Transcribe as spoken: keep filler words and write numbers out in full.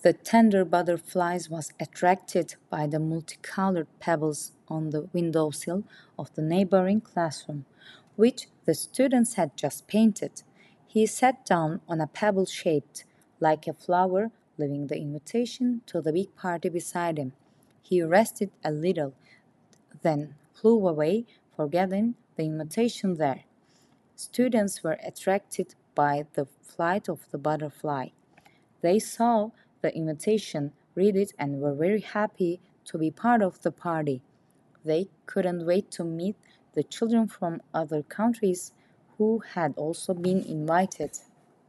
The tender butterflies was attracted by the multicolored pebbles on the windowsill of the neighboring classroom, which the students had just painted. He sat down on a pebble shaped like a flower, leaving the invitation to the big party beside him. He rested a little, then flew away, forgetting the invitation there. Students were attracted by the flight of the butterfly. They saw the invitation, read it, and were very happy to be part of the party. They couldn't wait to meet the children from other countries who had also been invited.